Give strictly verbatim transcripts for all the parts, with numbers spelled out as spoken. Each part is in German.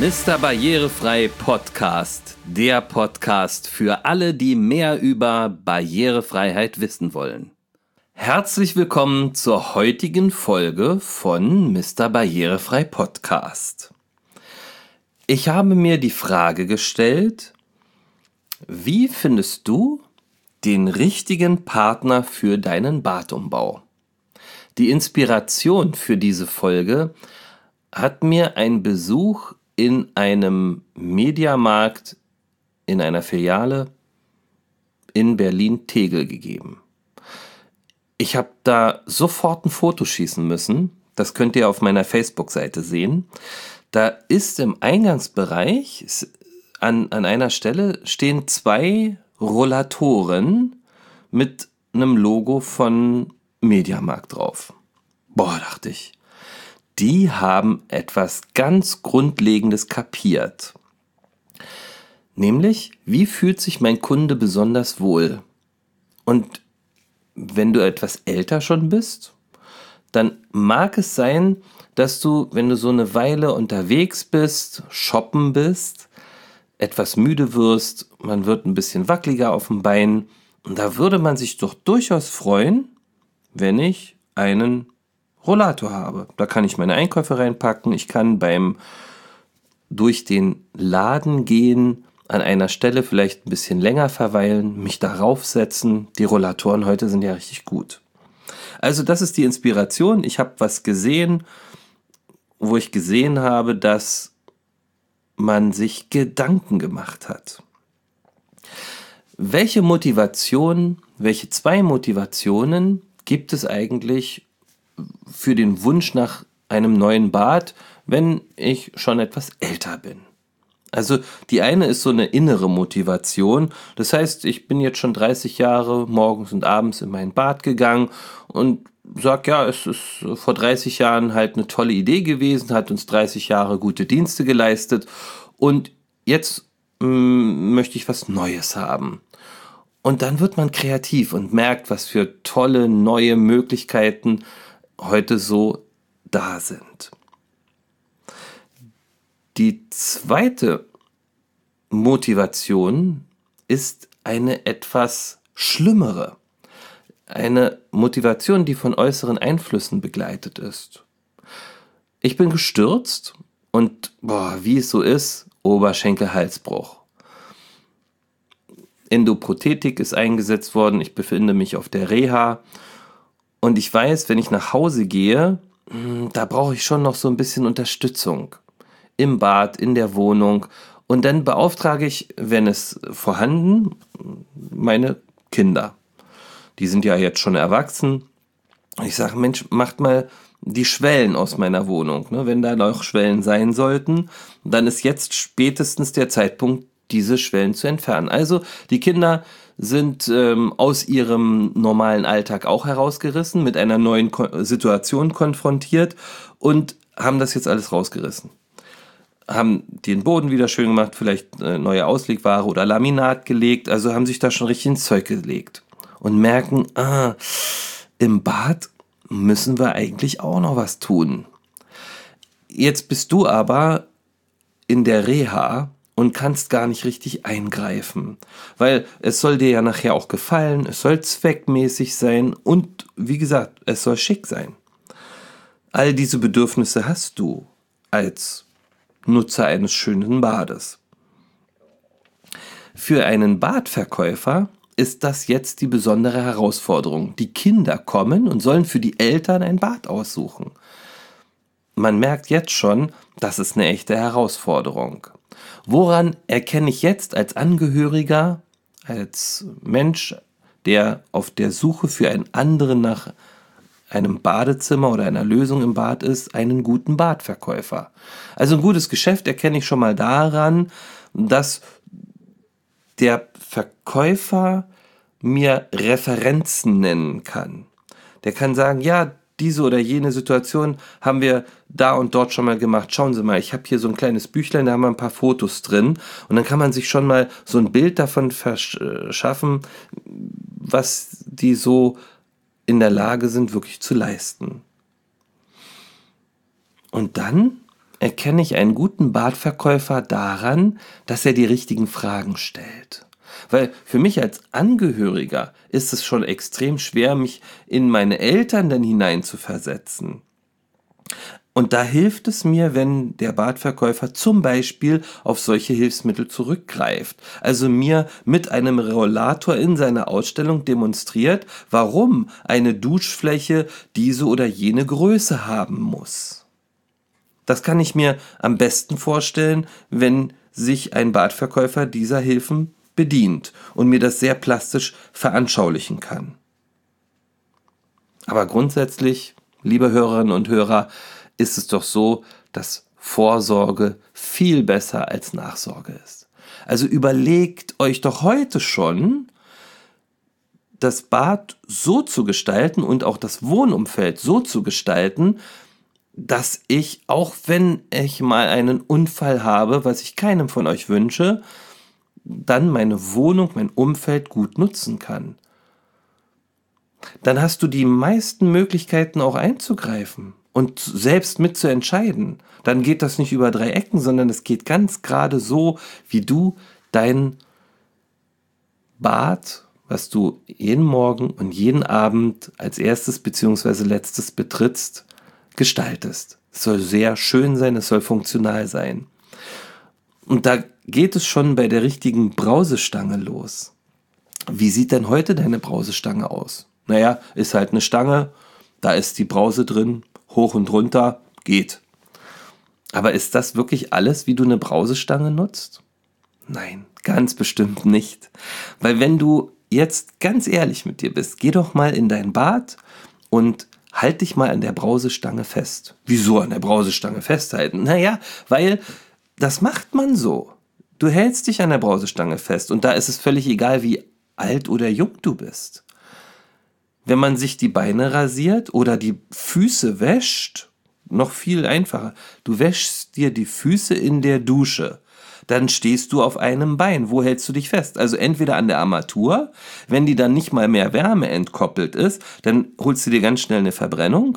Mister Barrierefrei Podcast, der Podcast für alle, die mehr über Barrierefreiheit wissen wollen. Herzlich willkommen zur heutigen Folge von Mister Barrierefrei Podcast. Ich habe mir die Frage gestellt, wie findest du den richtigen Partner für deinen Badumbau? Die Inspiration für diese Folge hat mir ein Besuch in einem Mediamarkt in einer Filiale in Berlin-Tegel gegeben. Ich habe da sofort ein Foto schießen müssen. Das könnt ihr auf meiner Facebook-Seite sehen. Da ist im Eingangsbereich an, an einer Stelle stehen zwei Rollatoren mit einem Logo von Mediamarkt drauf. Boah, dachte ich, die haben etwas ganz Grundlegendes kapiert. Nämlich, wie fühlt sich mein Kunde besonders wohl? Und wenn du etwas älter schon bist, dann mag es sein, dass du, wenn du so eine Weile unterwegs bist, shoppen bist, etwas müde wirst, man wird ein bisschen wackeliger auf dem Bein. Und da würde man sich doch durchaus freuen, wenn ich einen Rollator habe. Da kann ich meine Einkäufe reinpacken. Ich kann beim durch den Laden gehen, an einer Stelle vielleicht ein bisschen länger verweilen, mich darauf setzen. Die Rollatoren heute sind ja richtig gut. Also das ist die Inspiration. Ich habe was gesehen, wo ich gesehen habe, dass man sich Gedanken gemacht hat. Welche Motivation, welche zwei Motivationen gibt es eigentlich für den Wunsch nach einem neuen Bad, wenn ich schon etwas älter bin? Also die eine ist so eine innere Motivation. Das heißt, ich bin jetzt schon dreißig Jahre morgens und abends in mein Bad gegangen und sag, ja, es ist vor dreißig Jahren halt eine tolle Idee gewesen, hat uns dreißig Jahre gute Dienste geleistet und jetzt mh, möchte ich was Neues haben. Und dann wird man kreativ und merkt, was für tolle neue Möglichkeiten heute so da sind. Die zweite Motivation ist eine etwas schlimmere. Eine Motivation, die von äußeren Einflüssen begleitet ist. Ich bin gestürzt und, boah, wie es so ist, Oberschenkel-Halsbruch. Endoprothetik ist eingesetzt worden, ich befinde mich auf der Reha und ich weiß, wenn ich nach Hause gehe, da brauche ich schon noch so ein bisschen Unterstützung. Im Bad, in der Wohnung. Und dann beauftrage ich, wenn es vorhanden, meine Kinder. Die sind ja jetzt schon erwachsen. Ich sage, Mensch, macht mal die Schwellen aus meiner Wohnung. Wenn da noch Schwellen sein sollten, dann ist jetzt spätestens der Zeitpunkt, diese Schwellen zu entfernen. Also die Kinder sind ähm, aus ihrem normalen Alltag auch herausgerissen, mit einer neuen Ko- Situation konfrontiert und haben das jetzt alles rausgerissen. Haben den Boden wieder schön gemacht, vielleicht äh, neue Auslegware oder Laminat gelegt, also haben sich da schon richtig ins Zeug gelegt und merken, ah, im Bad müssen wir eigentlich auch noch was tun. Jetzt bist du aber in der Reha und kannst gar nicht richtig eingreifen, weil es soll dir ja nachher auch gefallen, es soll zweckmäßig sein und wie gesagt, es soll schick sein. All diese Bedürfnisse hast du als Nutzer eines schönen Bades. Für einen Badverkäufer ist das jetzt die besondere Herausforderung. Die Kinder kommen und sollen für die Eltern ein Bad aussuchen. Man merkt jetzt schon, das ist eine echte Herausforderung. Woran erkenne ich jetzt als Angehöriger, als Mensch, der auf der Suche für einen anderen nach einem Badezimmer oder einer Lösung im Bad ist, einen guten Badverkäufer? Also ein gutes Geschäft erkenne ich schon mal daran, dass der Verkäufer mir Referenzen nennen kann. Der kann sagen, ja, diese oder jene Situation haben wir da und dort schon mal gemacht. Schauen Sie mal, ich habe hier so ein kleines Büchlein, da haben wir ein paar Fotos drin. Und dann kann man sich schon mal so ein Bild davon verschaffen, was die so in der Lage sind, wirklich zu leisten. Und dann erkenne ich einen guten Badverkäufer daran, dass er die richtigen Fragen stellt. Weil für mich als Angehöriger ist es schon extrem schwer, mich in meine Eltern dann hineinzuversetzen. Und da hilft es mir, wenn der Badverkäufer zum Beispiel auf solche Hilfsmittel zurückgreift. Also mir mit einem Rollator in seiner Ausstellung demonstriert, warum eine Duschfläche diese oder jene Größe haben muss. Das kann ich mir am besten vorstellen, wenn sich ein Badverkäufer dieser Hilfen bedient und mir das sehr plastisch veranschaulichen kann. Aber grundsätzlich, liebe Hörerinnen und Hörer, ist es doch so, dass Vorsorge viel besser als Nachsorge ist. Also überlegt euch doch heute schon, das Bad so zu gestalten und auch das Wohnumfeld so zu gestalten, dass ich, auch wenn ich mal einen Unfall habe, was ich keinem von euch wünsche, dann meine Wohnung, mein Umfeld gut nutzen kann. Dann hast du die meisten Möglichkeiten auch einzugreifen und selbst mitzuentscheiden. Dann geht das nicht über drei Ecken, sondern es geht ganz gerade so, wie du dein Bad, was du jeden Morgen und jeden Abend als erstes bzw. letztes betrittst, gestaltest. Es soll sehr schön sein, es soll funktional sein. Und da geht es schon bei der richtigen Brausestange los. Wie sieht denn heute deine Brausestange aus? Naja, ist halt eine Stange, da ist die Brause drin, hoch und runter, geht. Aber ist das wirklich alles, wie du eine Brausestange nutzt? Nein, ganz bestimmt nicht. Weil wenn du jetzt ganz ehrlich mit dir bist, geh doch mal in dein Bad und halt dich mal an der Brausestange fest. Wieso an der Brausestange festhalten? Naja, weil das macht man so. Du hältst dich an der Brausestange fest und da ist es völlig egal, wie alt oder jung du bist. Wenn man sich die Beine rasiert oder die Füße wäscht, noch viel einfacher. Du wäschst dir die Füße in der Dusche. Dann stehst du auf einem Bein. Wo hältst du dich fest? Also entweder an der Armatur, wenn die dann nicht mal mehr Wärme entkoppelt ist, dann holst du dir ganz schnell eine Verbrennung.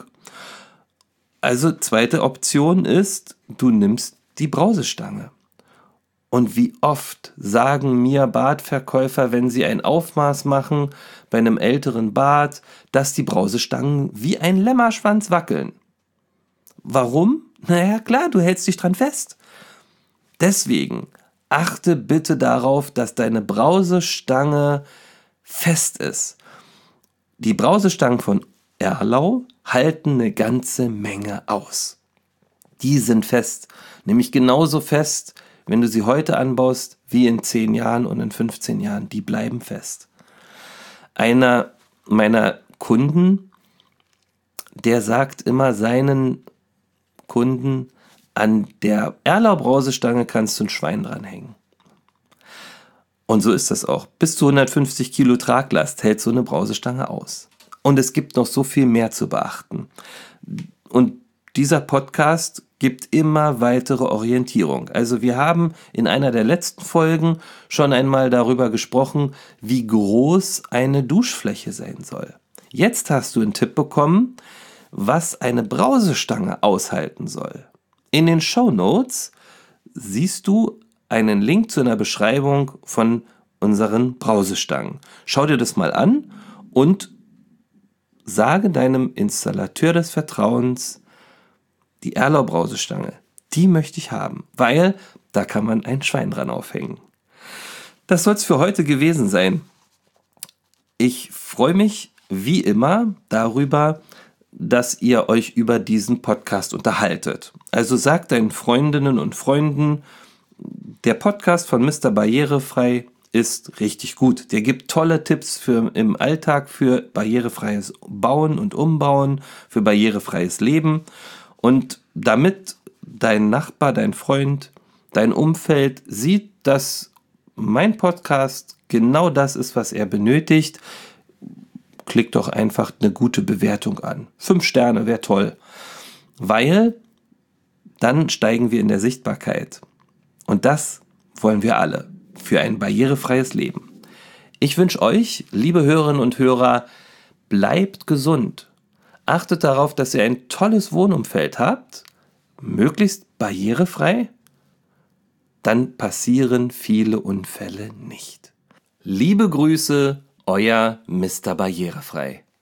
Also zweite Option ist, du nimmst die Brausestange. Und wie oft sagen mir Badverkäufer, wenn sie ein Aufmaß machen bei einem älteren Bad, dass die Brausestangen wie ein Lämmerschwanz wackeln. Warum? Naja, klar, du hältst dich dran fest. Deswegen achte bitte darauf, dass deine Brausestange fest ist. Die Brausestangen von Erlau halten eine ganze Menge aus. Die sind fest, nämlich genauso fest, wenn du sie heute anbaust, wie in zehn Jahren und in fünfzehn Jahren. Die bleiben fest. Einer meiner Kunden, der sagt immer seinen Kunden, an der Erlau-Brausestange kannst du ein Schwein dranhängen. Und so ist das auch. Bis zu hundertfünfzig Kilo Traglast hält so eine Brausestange aus. Und es gibt noch so viel mehr zu beachten. Und dieser Podcast gibt immer weitere Orientierung. Also wir haben in einer der letzten Folgen schon einmal darüber gesprochen, wie groß eine Duschfläche sein soll. Jetzt hast du einen Tipp bekommen, was eine Brausestange aushalten soll. In den Shownotes siehst du einen Link zu einer Beschreibung von unseren Brausestangen. Schau dir das mal an und sage deinem Installateur des Vertrauens, die Erlau Brausestange, die möchte ich haben, weil da kann man ein Schwein dran aufhängen. Das soll es für heute gewesen sein. Ich freue mich wie immer darüber, dass ihr euch über diesen Podcast unterhaltet. Also sagt deinen Freundinnen und Freunden, der Podcast von Mister Barrierefrei ist richtig gut. Der gibt tolle Tipps für im Alltag für barrierefreies Bauen und Umbauen, für barrierefreies Leben. Und damit dein Nachbar, dein Freund, dein Umfeld sieht, dass mein Podcast genau das ist, was er benötigt, klick doch einfach eine gute Bewertung an. Fünf Sterne wäre toll, weil dann steigen wir in der Sichtbarkeit. Und das wollen wir alle für ein barrierefreies Leben. Ich wünsche euch, liebe Hörerinnen und Hörer, bleibt gesund. Achtet darauf, dass ihr ein tolles Wohnumfeld habt, möglichst barrierefrei, dann passieren viele Unfälle nicht. Liebe Grüße, euer Mister Barrierefrei.